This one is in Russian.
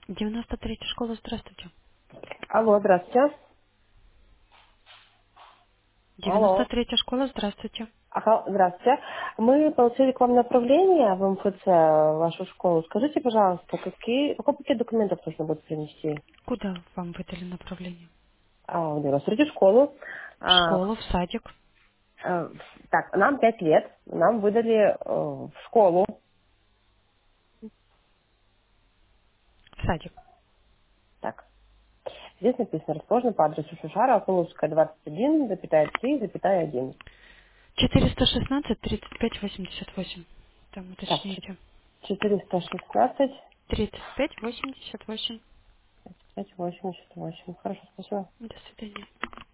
93-я школа, здравствуйте. Алло, здравствуйте. Алло. 93-я школа, здравствуйте. Ага, здравствуйте. Мы получили к вам направление в МФЦ, в вашу школу. Скажите, пожалуйста, какой пакет документов нужно будет принести? Куда вам выдали направление? В 93-ю школу. В А, школу, в садик. а, так, нам 5 лет. Нам выдали в школу. В садик. Так, здесь написано, расположено по адресу Шушара, Окуловская, 21, запятая 3, запятая 1. 416 35 88. Там Так, уточните. 416, 35 88. 588. Хорошо, спасибо. До свидания.